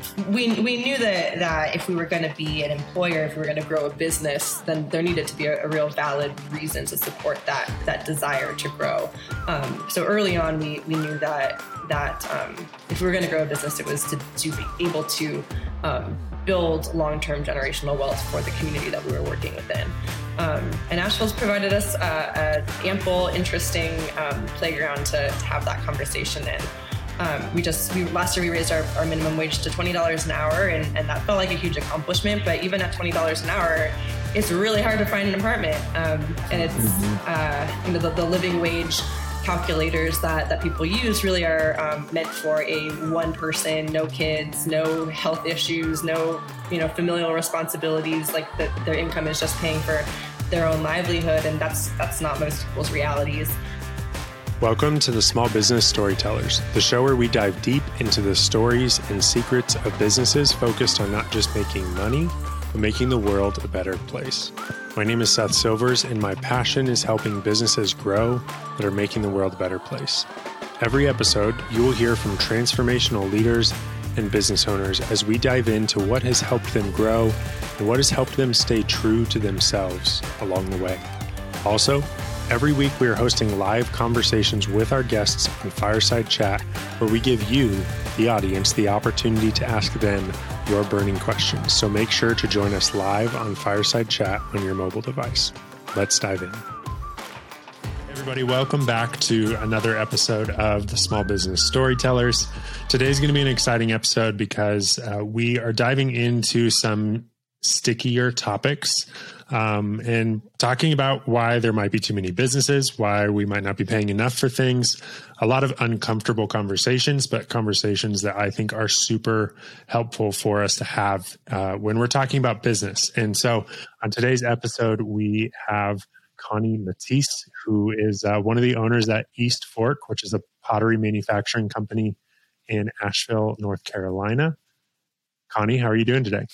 we knew that if we were going to be an employer, if we were going to grow a business, then there needed to be a real valid reason to support that desire to grow. So early on, we knew that if we were going to grow a business, it was to be able to build long-term generational wealth for the community that we were working within. And Asheville's provided us an ample, interesting playground to have that conversation in. Last year we raised our minimum wage to $20 an hour, and that felt like a huge accomplishment. But even at $20 an hour, it's really hard to find an apartment. And it's the living wage calculators that people use really are meant for a one person, no kids, no health issues, no familial responsibilities. Like their income is just paying for their own livelihood, and that's not most people's realities. Welcome to the Small Business Storytellers, the show where we dive deep into the stories and secrets of businesses focused on not just making money, but making the world a better place. My name is Seth Silvers, and my passion is helping businesses grow that are making the world a better place. Every episode, you will hear from transformational leaders and business owners as we dive into what has helped them grow and what has helped them stay true to themselves along the way. Also, every week we are hosting live conversations with our guests on Fireside Chat, where we give you, the audience, the opportunity to ask them your burning questions. So make sure to join us live on Fireside Chat on your mobile device. Let's dive in. Everybody, welcome back to another episode of the Small Business Storytellers. Today's going to be an exciting episode because we are diving into some stickier topics and talking about why there might be too many businesses, why we might not be paying enough for things, a lot of uncomfortable conversations, but conversations that I think are super helpful for us to have when we're talking about business. And so on today's episode, we have Connie Matisse, who is one of the owners at East Fork, which is a pottery manufacturing company in Asheville, North Carolina. Connie, how are you doing today?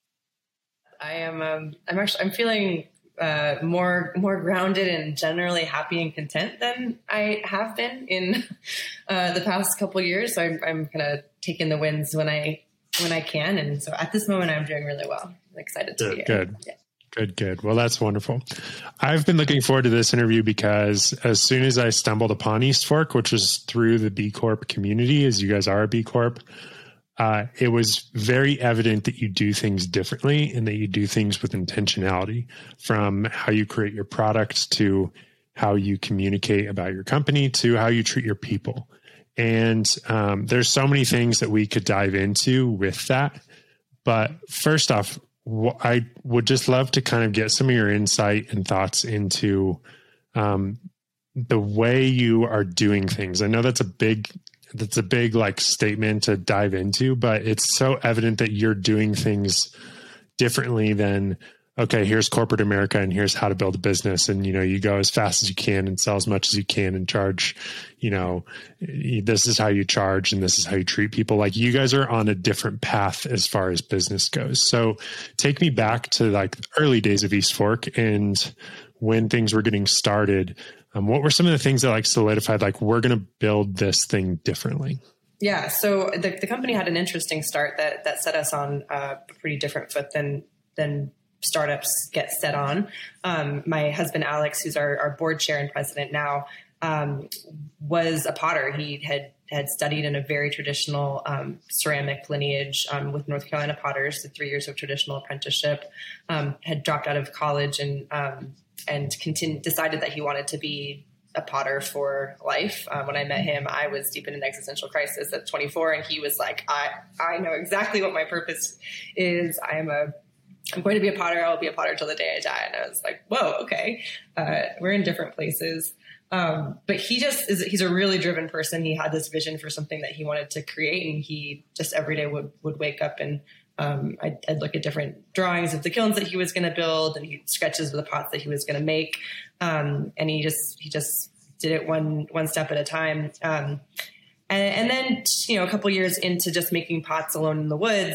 I am. I'm feeling more grounded and generally happy and content than I have been in the past couple of years. So I'm kind of taking the wins when I can, and so at this moment I'm doing really well. I'm excited to be here. Good. Yeah. Good. Well, that's wonderful. I've been looking forward to this interview because as soon as I stumbled upon East Fork, which was through the B Corp community, as you guys are a B Corp, it was very evident that you do things differently and that you do things with intentionality, from how you create your products to how you communicate about your company to how you treat your people. And there's so many things that we could dive into with that. But first off, I would just love to kind of get some of your insight and thoughts into the way you are doing things. I know that's a big like statement to dive into, but it's so evident that you're doing things differently than, okay, here's corporate America and here's how to build a business. And, you go as fast as you can and sell as much as you can and charge, this is how you charge and this is how you treat people. Like, you guys are on a different path as far as business goes. So take me back to like the early days of East Fork and when things were getting started. What were some of the things that like solidified, like, we're going to build this thing differently? Yeah. So the company had an interesting start that set us on a pretty different foot than startups get set on. My husband, Alex, who's our board chair and president now, was a potter. He had studied in a very traditional ceramic lineage with North Carolina Potters, the 3 years of traditional apprenticeship, had dropped out of college and decided that he wanted to be a potter for life. When I met him, I was deep in an existential crisis at 24, and he was like, I know exactly what my purpose is. I'm going to be a potter. I'll be a potter till the day I die. And I was like, whoa, okay. We're in different places. But he's a really driven person. He had this vision for something that he wanted to create. And he just every day would wake up and I'd look at different drawings of the kilns that he was going to build, and he sketches of the pots that he was going to make. And he just did it one step at a time. And then, a couple years into just making pots alone in the woods,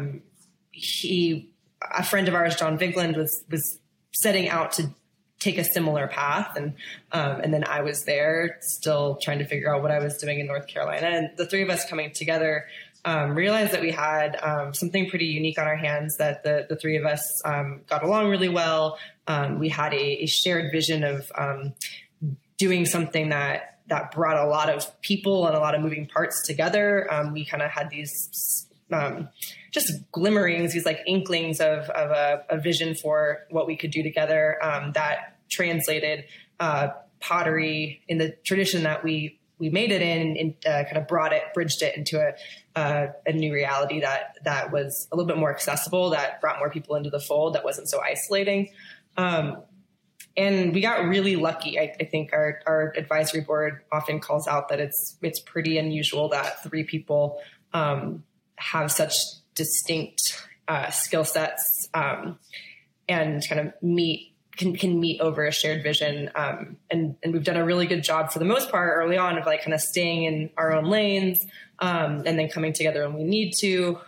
a friend of ours, John Vigland, was setting out to take a similar path. And then I was there still trying to figure out what I was doing in North Carolina, and the three of us coming together, realized that we had something pretty unique on our hands, that the three of us got along really well. We had a shared vision of doing something that brought a lot of people and a lot of moving parts together. We kind of had these just glimmerings, these like inklings of a vision for what we could do together that translated pottery in the tradition that we made it in, kind of bridged it into a new reality that was a little bit more accessible, that brought more people into the fold, that wasn't so isolating. And we got really lucky. I think our advisory board often calls out that it's pretty unusual that three people have such distinct skill sets and kind of can meet over a shared vision. And we've done a really good job for the most part early on of like kind of staying in our own lanes and then coming together when we need to.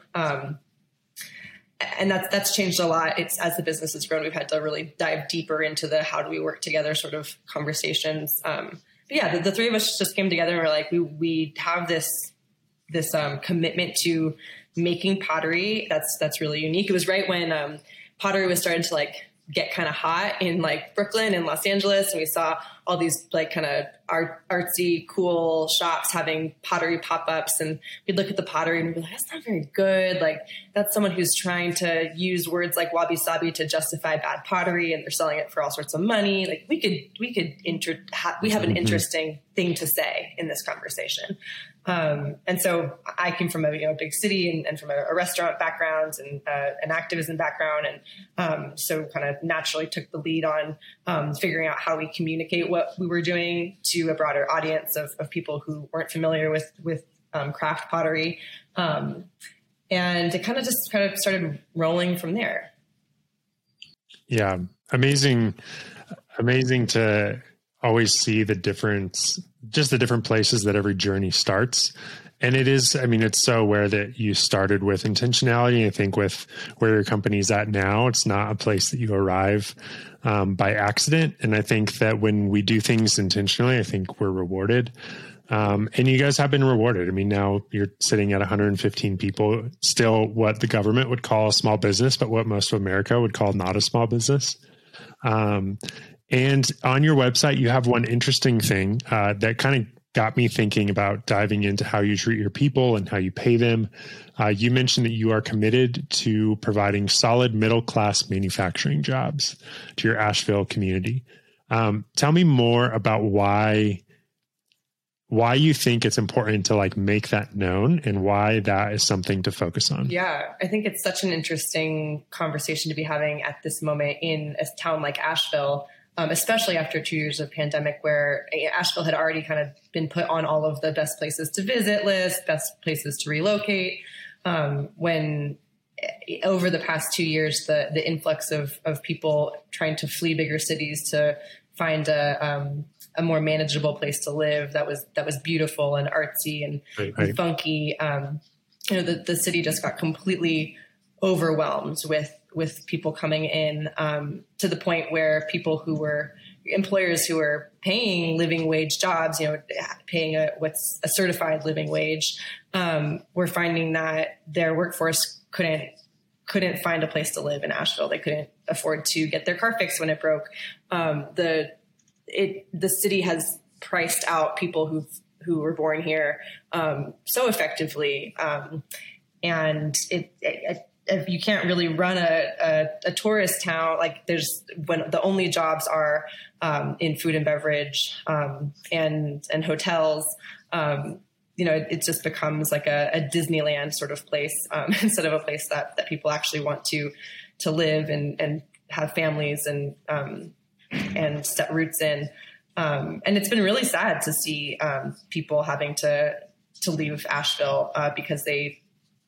And that's changed a lot. It's as the business has grown, we've had to really dive deeper into the how do we work together sort of conversations. But yeah, the three of us just came together and we're like, we have this commitment to making pottery that's really unique. It was right when pottery was starting to like get kind of hot in like Brooklyn and Los Angeles, and we saw all these like kind of artsy, cool shops having pottery pop-ups, and we'd look at the pottery and we'd be like, that's not very good. Like that's someone who's trying to use words like wabi-sabi to justify bad pottery, and they're selling it for all sorts of money. Like we have an interesting thing to say in this conversation. And so I came from a big city and from a restaurant background and an activism background. And so kind of naturally took the lead on figuring out how we communicate what we were doing to a broader audience of people who weren't familiar with craft pottery. And it kind of started rolling from there. Yeah. Amazing to always see the difference, just the different places that every journey starts. And it's so aware that you started with intentionality. I think with where your company's at now, it's not a place that you arrive by accident. And I think that when we do things intentionally, I think we're rewarded. And you guys have been rewarded. I mean, now you're sitting at 115 people, still what the government would call a small business, but what most of America would call not a small business. And on your website, you have one interesting thing that kind of got me thinking about diving into how you treat your people and how you pay them. You mentioned that you are committed to providing solid middle-class manufacturing jobs to your Asheville community. Tell me more about why you think it's important to like make that known and why that is something to focus on. Yeah, I think it's such an interesting conversation to be having at this moment in a town like Asheville. Especially after 2 years of pandemic, where Asheville had already kind of been put on all of the best places to visit list, best places to relocate. When over the past 2 years, the influx of people trying to flee bigger cities to find a more manageable place to live that was beautiful and artsy and funky. The city just got completely overwhelmed with people coming in to the point where people who were employers who were paying living wage jobs, paying what's a certified living wage, were finding that their workforce couldn't find a place to live in Asheville. They couldn't afford to get their car fixed when it broke. The city has priced out people who were born here so effectively, and you can't really run a tourist town. Like when the only jobs are in food and beverage and hotels. It just becomes like a Disneyland sort of place instead of a place that people actually want to live and have families and set roots in. And it's been really sad to see people having to leave Asheville because they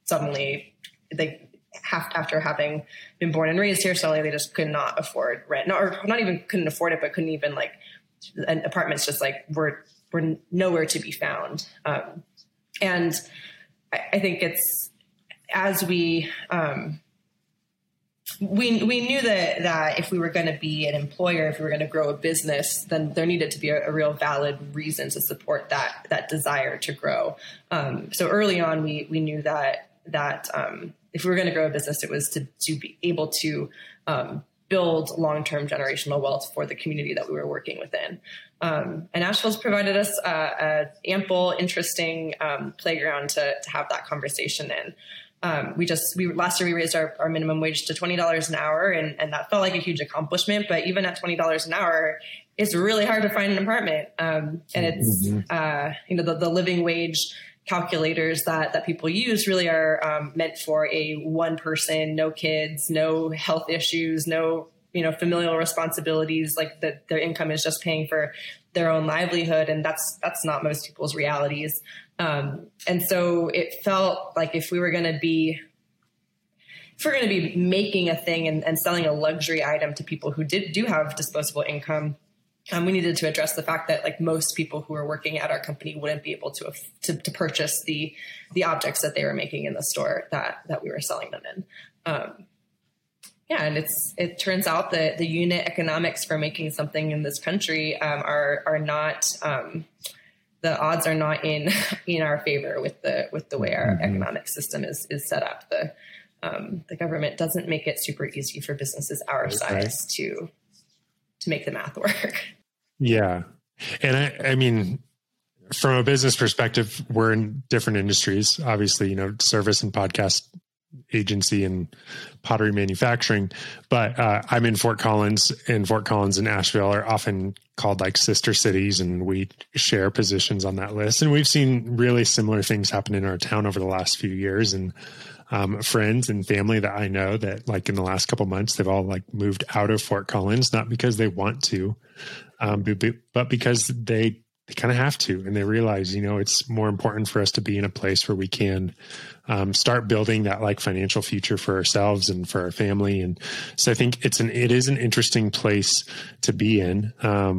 after having been born and raised here, suddenly they just could not afford rent, or not even couldn't afford it, but couldn't even and apartments just were nowhere to be found. And I think it's as we we knew that if we were going to be an employer, if we were going to grow a business, then there needed to be a real valid reason to support that desire to grow. So early on, we knew that if we were going to grow a business, it was to be able to build long-term generational wealth for the community that we were working within. And Asheville's provided us a ample, interesting playground to have that conversation in. Last year we raised our minimum wage to $20 an hour, and that felt like a huge accomplishment. But even at $20 an hour, it's really hard to find an apartment. And it's the living wage calculators that people use really are meant for a one person, no kids, no health issues, no familial responsibilities. Like their income is just paying for their own livelihood, and that's not most people's realities. And so it felt like if we're going to be making a thing and selling a luxury item to people who do have disposable income, we needed to address the fact that like most people who are working at our company wouldn't be able to purchase the objects that they were making in the store that we were selling them in. And it turns out that the unit economics for making something in this country are not. The odds are not in our favor with the way our economic system is set up. The government doesn't make it super easy for businesses our size to make the math work. Yeah. And I mean, from a business perspective, we're in different industries, obviously, service and podcast agency and pottery manufacturing, but I'm in Fort Collins, and Fort Collins and Asheville are often called like sister cities, and we share positions on that list. And we've seen really similar things happen in our town over the last few years. And friends and family that I know that like in the last couple of months, they've all like moved out of Fort Collins, not because they want to, but because they kind of have to, and they realize, it's more important for us to be in a place where we can start building that like financial future for ourselves and for our family. And so I think it is an interesting place to be in.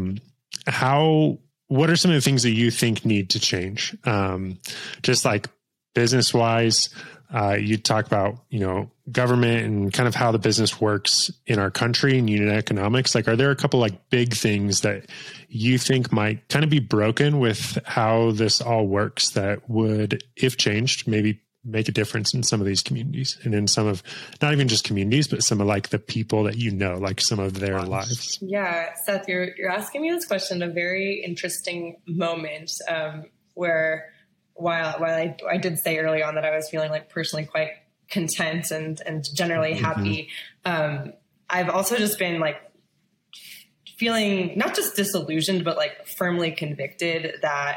What are some of the things that you think need to change? Just like business wise, you talk about, government and kind of how the business works in our country and unit economics. Like, are there a couple like big things that you think might kind of be broken with how this all works that would, if changed, maybe make a difference in some of these communities and in some of, not even just communities, but some of like the people that like some of their lives? Yeah, Seth, you're asking me this question at a very interesting moment where while I did say early on that I was feeling like personally quite content and generally happy, I've also just been like feeling not just disillusioned, but like firmly convicted that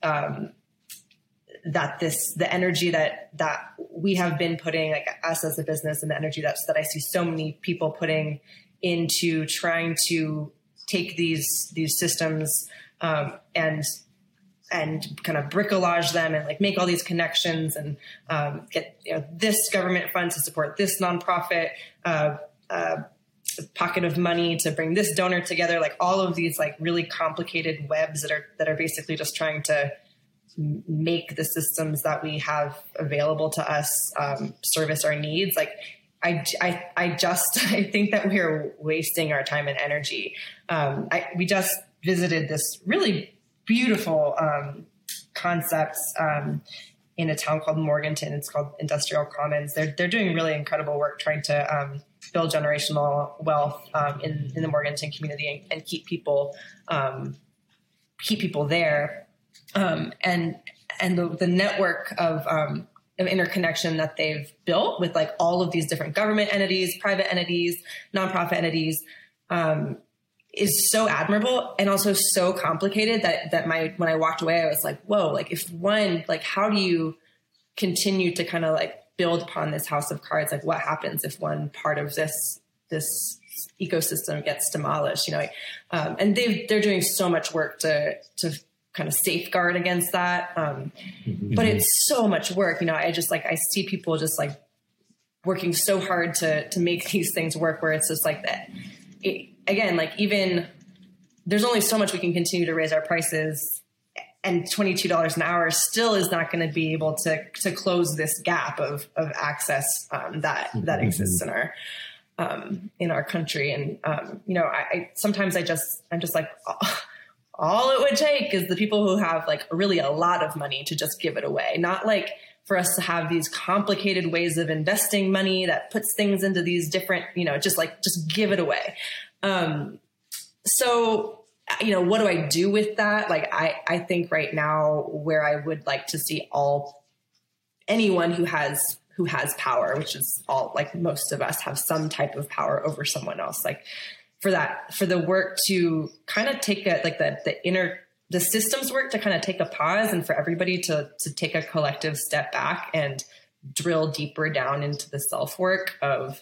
the energy that we have been putting, like us as a business, and the energy that I see so many people putting into trying to take these systems and kind of bricolage them and like make all these connections and get this government fund to support this nonprofit pocket of money to bring this donor together, like all of these like really complicated webs that are basically just trying to make the systems that we have available to us service our needs. Like I think that we're wasting our time and energy. We just visited this really beautiful concepts in a town called Morganton. It's called Industrial Commons. They're doing really incredible work trying to build generational wealth in the Morganton community and keep people there. And the network of interconnection that they've built with like all of these different government entities, private entities, nonprofit entities, is so admirable and also so complicated that when I walked away, I was like, whoa, like how do you continue to kind of like build upon this house of cards? Like what happens if one part of this ecosystem gets demolished, and they're doing so much work to kind of safeguard against that. But it's so much work, I see people just like working so hard to make these things work, where it's just like that. Again, like even there's only so much we can continue to raise our prices, and $22 an hour still is not going to be able to close this gap of access that exists in our in our country. And, sometimes I'm just like, all it would take is the people who have like really a lot of money to just give it away. Not like for us to have these complicated ways of investing money that puts things into these different, just give it away. So, what do I do with that? Like, I think right now where I would like to see anyone who has power, which is all, like most of us have some type of power over someone else, like for the work to kind of take the systems work to kind of take a pause, and for everybody to take a collective step back and drill deeper down into the self work of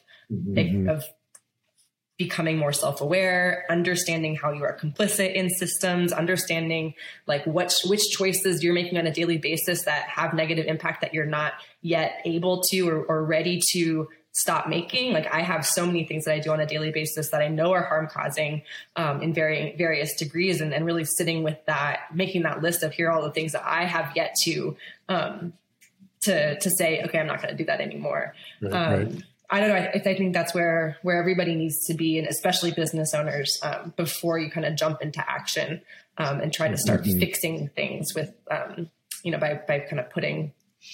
becoming more self-aware, understanding how you are complicit in systems, understanding like which choices you're making on a daily basis that have negative impact that you're not yet able to or ready to stop making. Like, I have so many things that I do on a daily basis that I know are harm causing in various degrees, and really sitting with that, making that list of here are all the things that I have yet to say, okay, I'm not going to do that anymore. Right. I don't know. I think that's where everybody needs to be, and especially business owners, before you kind of jump into action and try to start fixing things with, by kind of putting.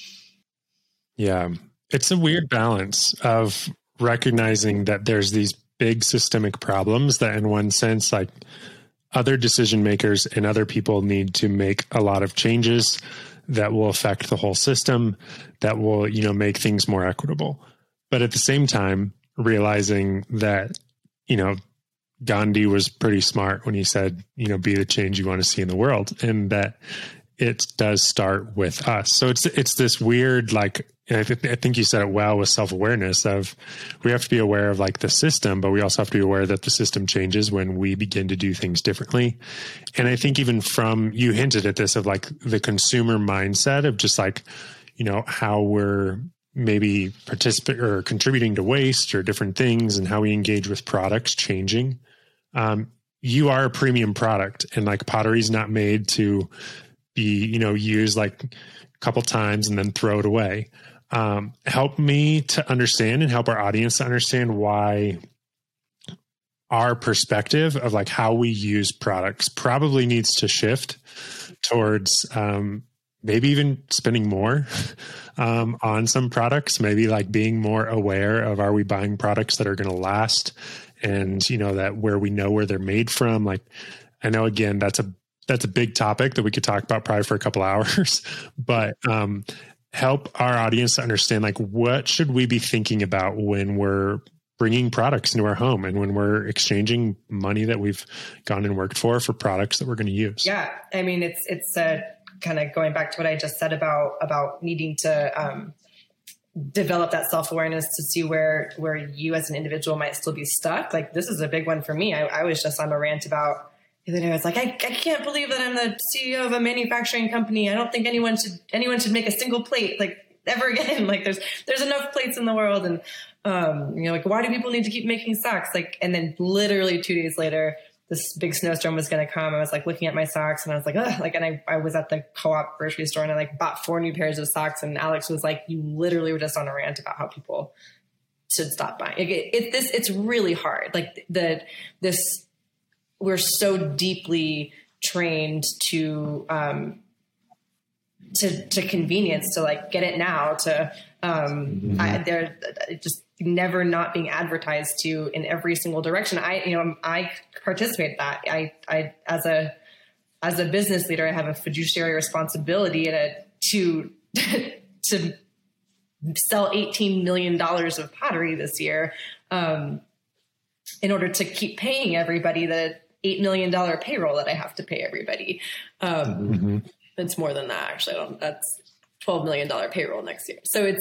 Yeah, it's a weird balance of recognizing that there's these big systemic problems that, in one sense, like other decision makers and other people need to make a lot of changes that will affect the whole system, that will, make things more equitable. But at the same time, realizing that, Gandhi was pretty smart when he said, be the change you want to see in the world, and that it does start with us. So it's this weird, like, and I think you said it well with self-awareness of, we have to be aware of like the system, but we also have to be aware that the system changes when we begin to do things differently. And I think even you hinted at this of like the consumer mindset of just like, how we're maybe contributing to waste or different things, and how we engage with products changing. You are a premium product, and like pottery's not made to be, used like a couple times and then throw it away. Help me to understand and help our audience to understand why our perspective of like how we use products probably needs to shift towards, maybe even spending more on some products, maybe like being more aware of, are we buying products that are going to last, and that where we know where they're made from. Like, I know, again, that's a big topic that we could talk about probably for a couple hours, but help our audience to understand, like, what should we be thinking about when we're bringing products into our home, and when we're exchanging money that we've gone and worked for products that we're going to use. Yeah. I mean, it's kind of going back to what I just said about needing to develop that self-awareness to see where you as an individual might still be stuck. Like, this is a big one for me. I was just on a rant about the other day. I was like, I can't believe that I'm the CEO of a manufacturing company. I don't think anyone should make a single plate like ever again. Like, there's enough plates in the world. And, like, why do people need to keep making socks? Like, and then literally 2 days later, this big snowstorm was going to come. I was like looking at my socks, and I was like, ugh, like, and I was at the co-op grocery store, and I like bought 4 new pairs of socks. And Alex was like, you literally were just on a rant about how people should stop buying. Like, it's really hard. Like we're so deeply trained to convenience, to like get it now, to they're just never not being advertised to in every single direction. I participate in that. I as a business leader, I have a fiduciary responsibility to sell $18 million of pottery this year, in order to keep paying everybody the $8 million payroll that I have to pay everybody. It's more than that, actually. That's $12 million payroll next year. So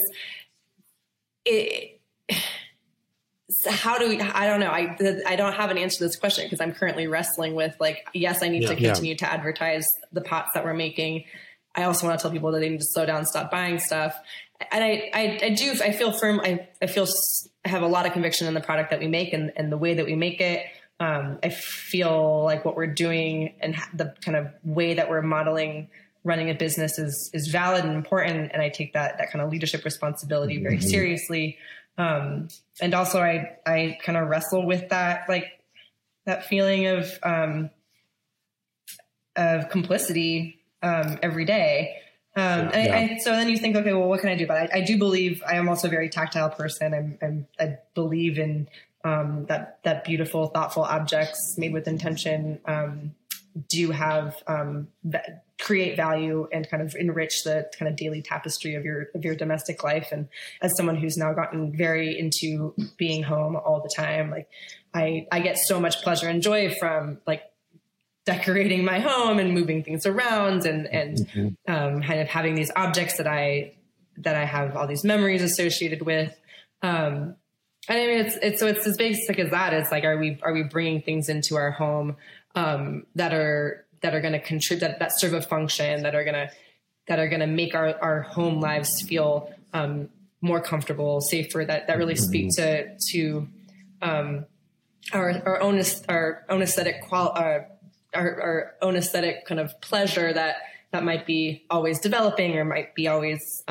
how do we, I don't know. I don't have an answer to this question, because I'm currently wrestling with, like, yes, I need to continue to advertise the pots that we're making. I also want to tell people that they need to slow down, stop buying stuff. And I feel firm. I have a lot of conviction in the product that we make and the way that we make it. I feel like what we're doing and the kind of way that we're modeling running a business is valid and important. And I take that kind of leadership responsibility very seriously. And also I kind of wrestle with that, like that feeling of complicity, every day. So then you think, okay, well, what can I do? But I do believe I am also a very tactile person. I believe in, that beautiful, thoughtful objects made with intention, do have, create value and kind of enrich the kind of daily tapestry of your domestic life. And as someone who's now gotten very into being home all the time, like I get so much pleasure and joy from like decorating my home and moving things around and kind of having these objects that I have all these memories associated with. And I mean, it's as basic as that. It's like, are we bringing things into our home, that are going to contribute, that serve a function, that are going to make our home lives feel, more comfortable, safer, that really speak to, our own aesthetic our own aesthetic kind of pleasure that might be always developing or might be always,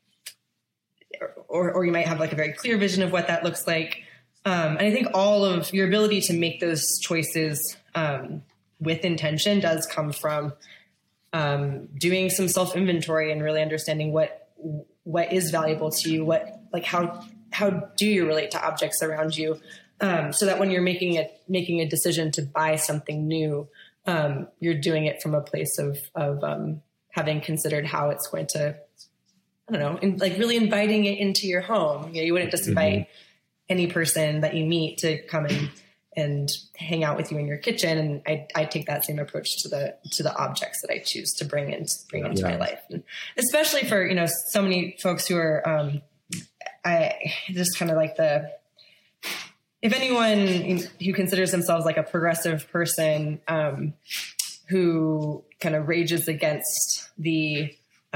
or you might have like a very clear vision of what that looks like. And I think all of your ability to make those choices, with intention does come from, doing some self-inventory and really understanding what is valuable to you, how do you relate to objects around you? So that when you're making a decision to buy something new, you're doing it from a place of having considered how it's going to, I don't know, and like really inviting it into your home. You wouldn't just invite any person that you meet to come and hang out with you in your kitchen. And I take that same approach to the objects that I choose to bring into my life, and especially for, so many folks who are, I just kind of like if anyone who considers themselves like a progressive person, who kind of rages against the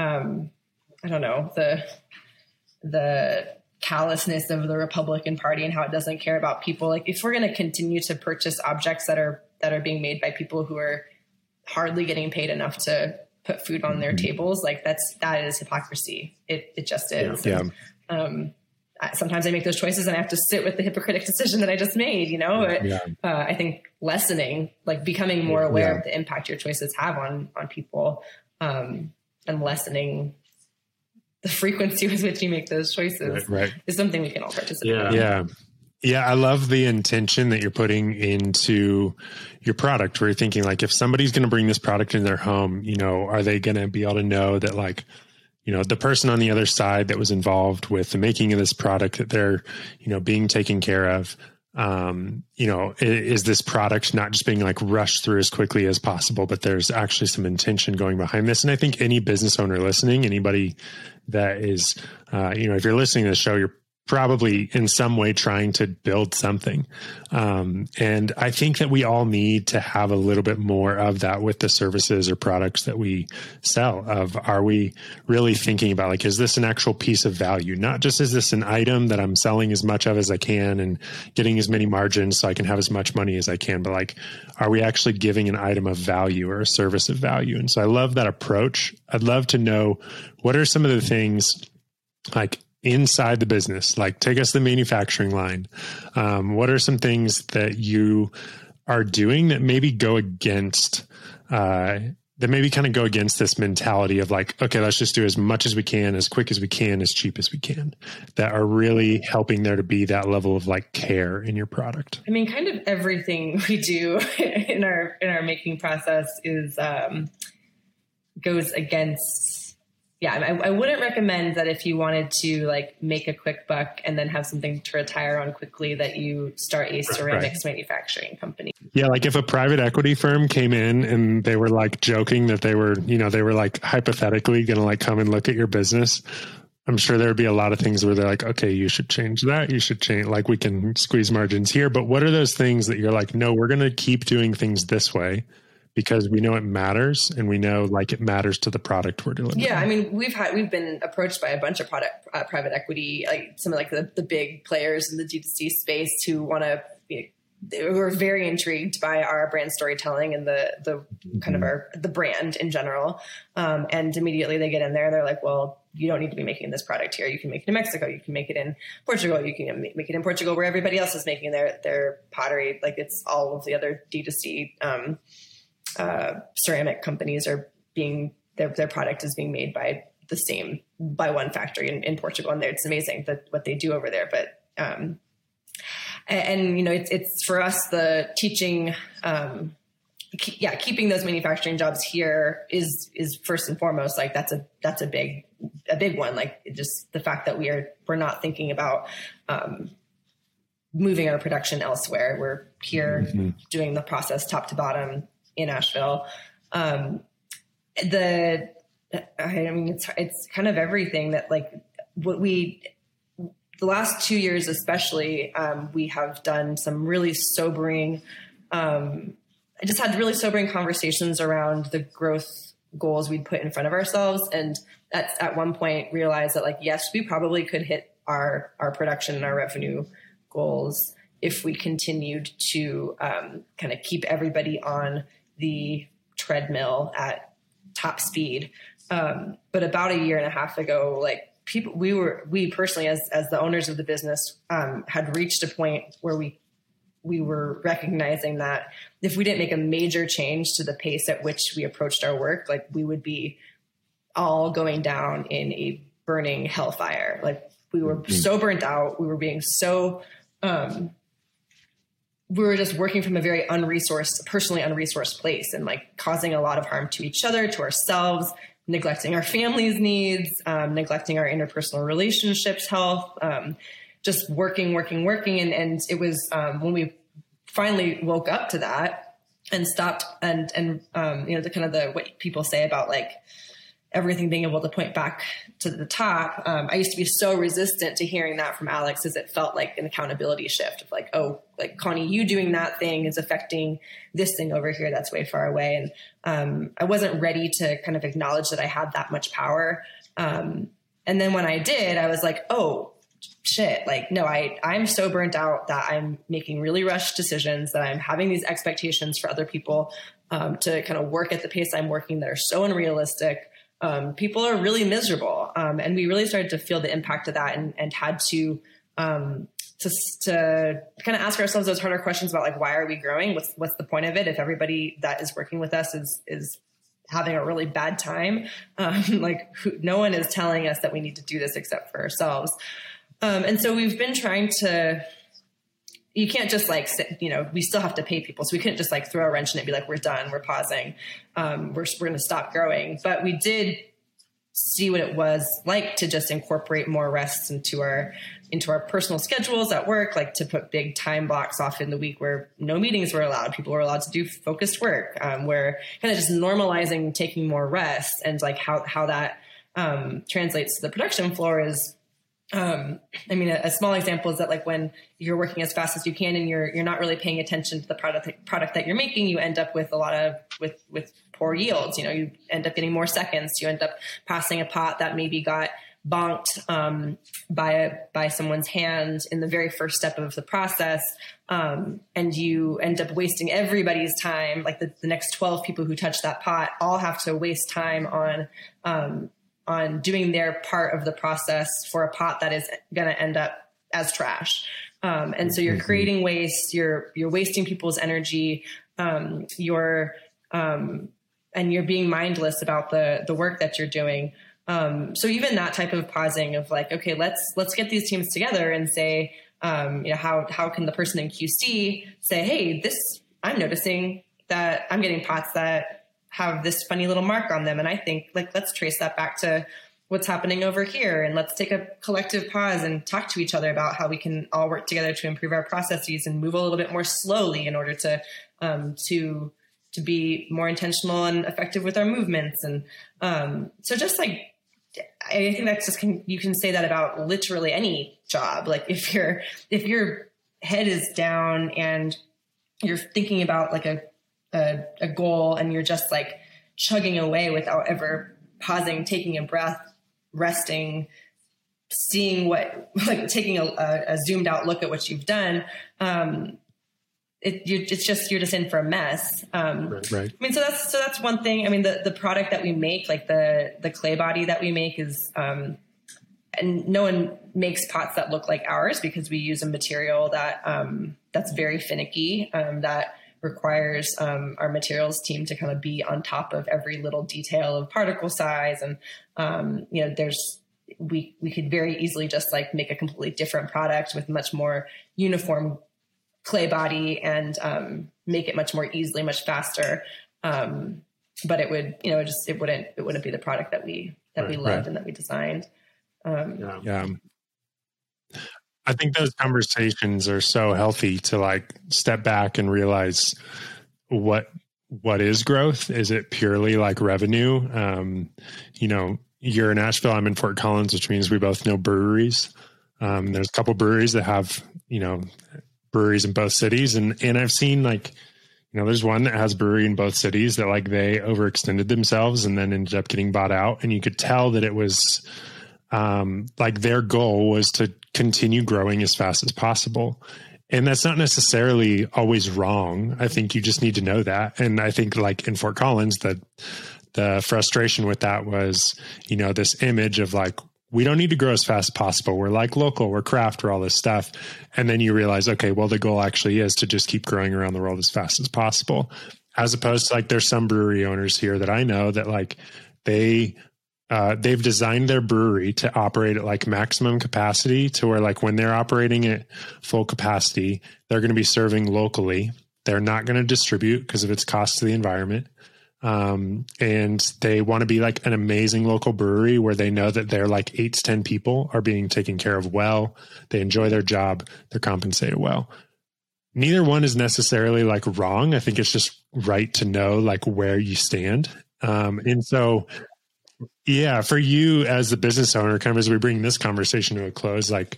callousness of the Republican Party and how it doesn't care about people. Like if we're going to continue to purchase objects that are being made by people who are hardly getting paid enough to put food on their tables, like that is hypocrisy. It just is. Yeah. And, sometimes I make those choices and I have to sit with the hypocritical decision that I just made, I think lessening, like becoming more aware of the impact your choices have on people, and lessening the frequency with which you make those choices is something we can all participate in. Yeah. I love the intention that you're putting into your product, where you're thinking like, if somebody's going to bring this product in their home, are they going to be able to know that like, the person on the other side that was involved with the making of this product, that they're, being taken care of, is this product not just being like rushed through as quickly as possible, but there's actually some intention going behind this. And I think any business owner listening, anybody that is, if you're listening to the show, you're probably in some way trying to build something. And I think that we all need to have a little bit more of that with the services or products that we sell. Are we really thinking about like, is this an actual piece of value? Not just, is this an item that I'm selling as much of as I can and getting as many margins so I can have as much money as I can, but like, are we actually giving an item of value or a service of value? And so I love that approach. I'd love to know, what are some of the things like inside the business, like take us to the manufacturing line. What are some things that you are doing that maybe go against, this mentality of like, okay, let's just do as much as we can, as quick as we can, as cheap as we can, that are really helping there to be that level of like care in your product? I mean, kind of everything we do in our making process is, goes against. Yeah, I wouldn't recommend that if you wanted to like make a quick buck and then have something to retire on quickly, that you start a ceramics manufacturing company. Yeah, like if a private equity firm came in and they were like joking that they were like hypothetically going to like come and look at your business, I'm sure there'd be a lot of things where they're like, okay, you should change that. You should change, like we can squeeze margins here. But what are those things that you're like, no, we're going to keep doing things this way, because we know it matters and we know like it matters to the product we're delivering? Yeah. I mean, we've been approached by a bunch of private equody, like some of like the big players in the D2C space who want to, we're very intrigued by our brand storytelling and the kind of the brand in general. And immediately they get in there, they're like, well, you don't need to be making this product here. You can make it in Mexico. You can make it in Portugal. You can make it in Portugal where everybody else is making their pottery. Like it's all of the other D2C ceramic companies are being, their product is being made by one factory in Portugal. And it's amazing what they do over there. But, and you know, it's for us, the teaching, keeping those manufacturing jobs here is first and foremost, like that's a big one. Like just the fact that we're not thinking about, moving our production elsewhere. We're here doing the process top to bottom in Asheville. It's kind of everything that like the last 2 years, especially, we have done some really sobering, I just had really sobering conversations around the growth goals we'd put in front of ourselves. And at one point realized that like, yes, we probably could hit our production and our revenue goals if we continued to kind of keep everybody on the treadmill at top speed. But about a year and a half ago, like we personally, as the owners of the business, had reached a point where we were recognizing that if we didn't make a major change to the pace at which we approached our work, like we would be all going down in a burning hellfire. Like we were so burnt out. We were being so, we were just working from a very personally unresourced place and like causing a lot of harm to each other, to ourselves, neglecting our family's needs, neglecting our interpersonal relationships, health, just working. And it was, when we finally woke up to that and stopped and you know, the kind of what people say about like everything being able to point back to the top. I used to be so resistant to hearing that from Alex, as it felt like an accountability shift of like, oh, like Connie, you doing that thing is affecting this thing over here that's way far away. And I wasn't ready to kind of acknowledge that I had that much power. And then when I did, I was like, oh, shit, like, no, I'm so burnt out that I'm making really rushed decisions, that I'm having these expectations for other people to kind of work at the pace I'm working that are so unrealistic. People are really miserable. And we really started to feel the impact of that and had to kind of ask ourselves those harder questions about like, why are we growing? What's the point of it? If everybody that is working with us is having a really bad time, no one is telling us that we need to do this except for ourselves. And so we've been trying to, you can't just like, we still have to pay people. So we couldn't just like throw a wrench in it and be like, we're done, we're pausing. We're going to stop growing. But we did see what it was like to just incorporate more rest into our personal schedules at work, like to put big time blocks off in the week where no meetings were allowed. People were allowed to do focused work, where kind of just normalizing taking more rest, and like how that translates to the production floor is, a small example is that like when you're working as fast as you can and you're not really paying attention to the product that you're making, you end up with a lot of with poor yields. You know, you end up getting more seconds. You end up passing a pot that maybe got bonked by someone's hand in the very first step of the process, and you end up wasting everybody's time. Like the next 12 people who touch that pot all have to waste time on doing their part of the process for a pot that is going to end up as trash. And so you're creating waste, you're wasting people's energy, and you're being mindless about the work that you're doing. So even that type of pausing of like, okay, let's get these teams together and say, how can the person in QC say, hey, I'm noticing that I'm getting pots that have this funny little mark on them. And I think like, let's trace that back to what's happening over here. And let's take a collective pause and talk to each other about how we can all work together to improve our processes and move a little bit more slowly in order to be more intentional and effective with our movements. And so just like, I think that's just, you can say that about literally any job. Like if your head is down and you're thinking about like a goal and you're just like chugging away without ever pausing, taking a breath, resting, seeing taking a zoomed out look at what you've done. it's just, you're just in for a mess. Right. I mean, so that's one thing. I mean, the product that we make, like the clay body that we make is, and no one makes pots that look like ours because we use a material that, that's very finicky, that requires, our materials team to kind of be on top of every little detail of particle size. And, we could very easily just like make a completely different product with much more uniform clay body and make it much more easily, much faster. But it would, it wouldn't be the product that we loved and that we designed. Yeah. I think those conversations are so healthy to like step back and realize what is growth. Is it purely like revenue? You're in Asheville, I'm in Fort Collins, which means we both know breweries. There's a couple breweries that have, breweries in both cities. And I've seen like, there's one that has brewery in both cities that like they overextended themselves and then ended up getting bought out. And you could tell that it was like their goal was to continue growing as fast as possible. And that's not necessarily always wrong. I think you just need to know that. And I think like in Fort Collins, the frustration with that was, this image of like, we don't need to grow as fast as possible. We're like local, we're craft, we're all this stuff. And then you realize, okay, well, the goal actually is to just keep growing around the world as fast as possible. As opposed to like, there's some brewery owners here that I know that like they've designed their brewery to operate at like maximum capacity to where like when they're operating at full capacity, they're going to be serving locally. They're not going to distribute because of its cost to the environment. And they want to be like an amazing local brewery where they know that they're like 8 to 10 people are being taken care of well. They enjoy their job. They're compensated well. Neither one is necessarily like wrong. I think it's just right to know like where you stand. And so, yeah, for you as the business owner, kind of as we bring this conversation to a close, like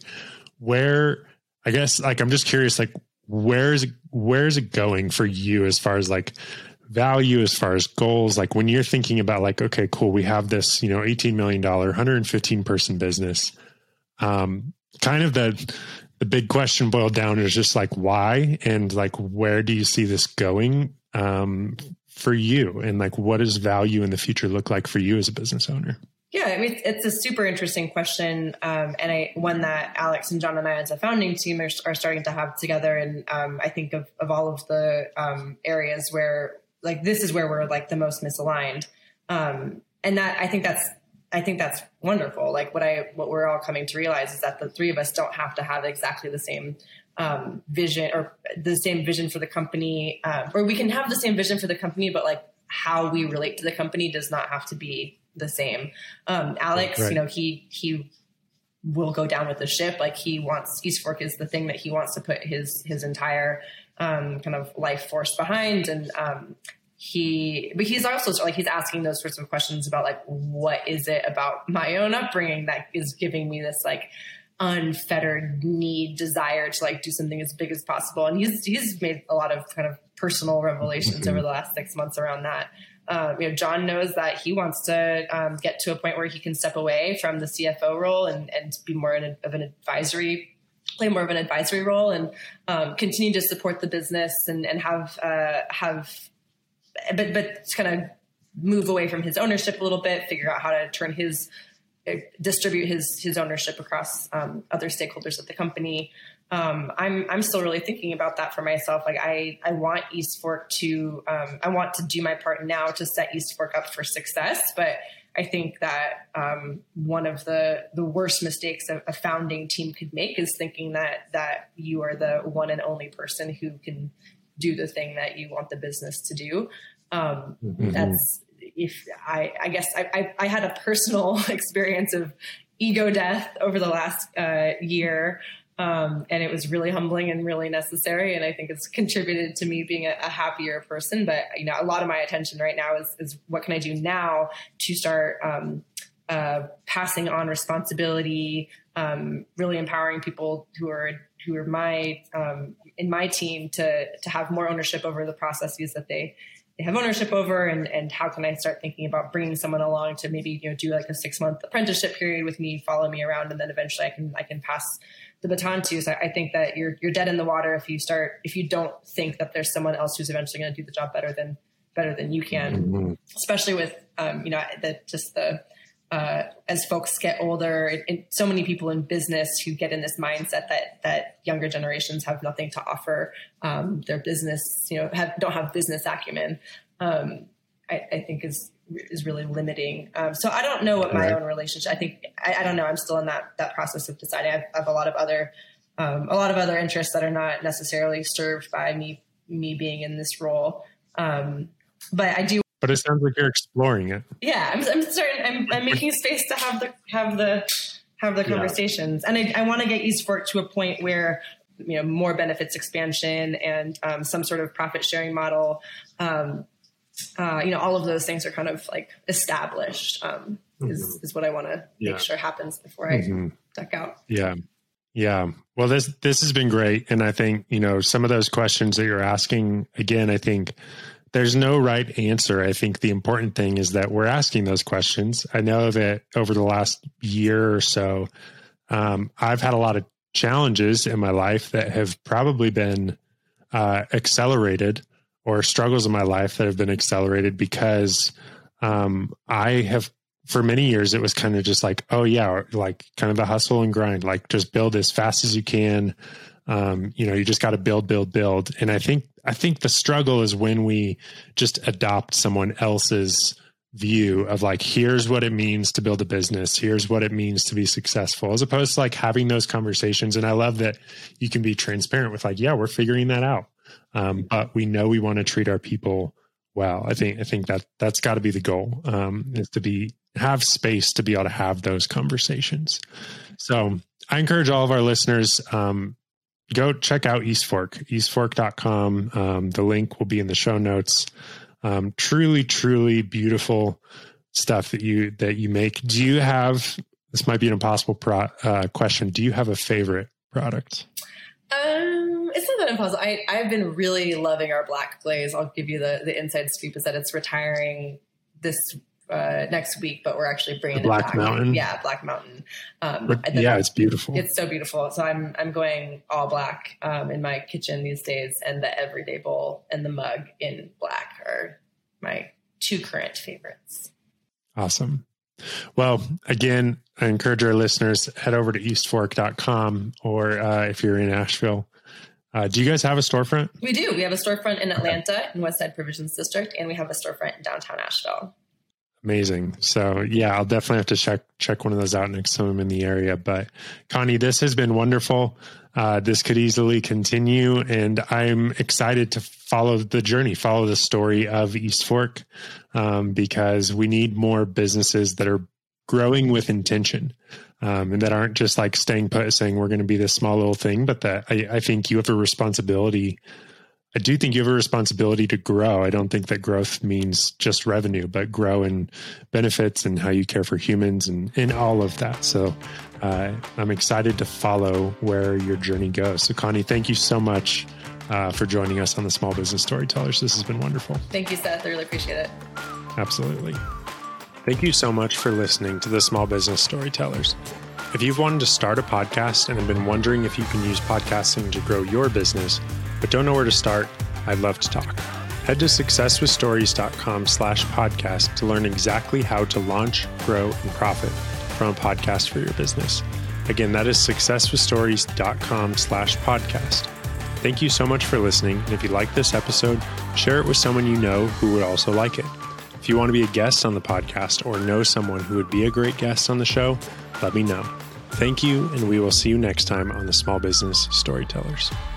I guess like, I'm just curious, like where is it going for you as far as like value, as far as goals? Like when you're thinking about like, okay, cool, we have this, $18 million, 115 person business. Kind of the big question boiled down is just like, why, and like, where do you see this going, for you? And like, what does value in the future look like for you as a business owner? Yeah, I mean, it's a super interesting question. And one that Alex and John and I as a founding team are starting to have together. And I think of all of the areas where like, this is where we're like the most misaligned. And that, I think that's wonderful. Like what we're all coming to realize is that the three of us don't have to have exactly the same vision or the same vision for the company, or we can have the same vision for the company, but like how we relate to the company does not have to be the same. Alex, right. He will go down with the ship. Like he wants, East Fork is the thing that he wants to put his entire kind of life force behind. And but he's also like, he's asking those sorts of questions about like, what is it about my own upbringing that is giving me this like unfettered desire to like do something as big as possible. And he's made a lot of kind of personal revelations over the last 6 months around that. John knows that he wants to get to a point where he can step away from the CFO role and be more of an advisory, play more of an advisory role, and continue to support the business and but kind of move away from his ownership a little bit, figure out how to distribute his ownership across other stakeholders at the company. I'm still really thinking about that for myself. Like I want East Fork I want to do my part now to set East Fork up for success. But I think that one of the worst mistakes a founding team could make is thinking that you are the one and only person who can do the thing that you want the business to do. That's, I guess I had a personal experience of ego death over the last year. And it was really humbling and really necessary. And I think it's contributed to me being a happier person. But, a lot of my attention right now is what can I do now to start passing on responsibility, really empowering people who are in my team to have more ownership over the processes that they have ownership over, and how can I start thinking about bringing someone along to maybe, do like a 6-month apprenticeship period with me, follow me around, and then eventually I can pass the baton to. So I think that you're dead in the water if you don't think that there's someone else who's eventually going to do the job better than you can, especially with, as folks get older, and so many people in business who get in this mindset that younger generations have nothing to offer, their business, don't have business acumen, I think is really limiting. So I don't know what my own relationship, I don't know. I'm still in that process of deciding. I have a lot of other interests that are not necessarily served by me being in this role. But I do. But it sounds like you're exploring it. Yeah, I'm making space to have the conversations, and I want to get East Fork to a point where more benefits expansion and some sort of profit sharing model. All of those things are kind of like established. Is what I want to make sure happens before I duck out. Yeah. Yeah. Well, this has been great, and I think some of those questions that you're asking, again, I think there's no right answer. I think the important thing is that we're asking those questions. I know that over the last year or so, I've had a lot of challenges in my life that have probably been accelerated, or struggles in my life that have been accelerated because I have, for many years, it was kind of just like, oh yeah, like kind of the hustle and grind, like just build as fast as you can. You just got to build. And I think the struggle is when we just adopt someone else's view of like, here's what it means to build a business. Here's what it means to be successful, as opposed to like having those conversations. And I love that you can be transparent with like, yeah, we're figuring that out. But we know we want to treat our people well. I think that's got to be the goal, is to have space to be able to have those conversations. So I encourage all of our listeners, go check out East Fork, eastfork.com. The link will be in the show notes. Truly, truly beautiful stuff that you make. Do you have, this might be an impossible question, do you have a favorite product? It's not that impossible. I've been really loving our black glaze. I'll give you the inside scoop, is that it's retiring this next week, but we're actually bringing it back. Mountain. Yeah, Black Mountain. It's beautiful. It's so beautiful. So I'm going all black in my kitchen these days, and the everyday bowl and the mug in black are my 2 current favorites. Awesome. Well, again, I encourage our listeners, head over to eastfork.com, or if you're in Asheville. Do you guys have a storefront? We do. We have a storefront in Atlanta in Westside Provisions District, and we have a storefront in downtown Asheville. Amazing. So yeah, I'll definitely have to check one of those out next time I'm in the area. But Connie, this has been wonderful. This could easily continue, and I'm excited to follow the journey, follow the story of East Fork, because we need more businesses that are growing with intention, and that aren't just like staying put, saying we're going to be this small little thing, but that I think you have a responsibility. I do think you have a responsibility to grow. I don't think that growth means just revenue, but grow in benefits and how you care for humans and all of that. So I'm excited to follow where your journey goes. So Connie, thank you so much for joining us on the Small Business Storytellers. This has been wonderful. Thank you, Seth. I really appreciate it. Absolutely. Thank you so much for listening to the Small Business Storytellers. If you've wanted to start a podcast and have been wondering if you can use podcasting to grow your business, but don't know where to start, I'd love to talk. Head to successwithstories.com/podcast to learn exactly how to launch, grow, and profit from a podcast for your business. Again, that is successwithstories.com/podcast. Thank you so much for listening. And if you like this episode, share it with someone you know who would also like it. If you want to be a guest on the podcast or know someone who would be a great guest on the show, let me know. Thank you, and we will see you next time on the Small Business Storytellers.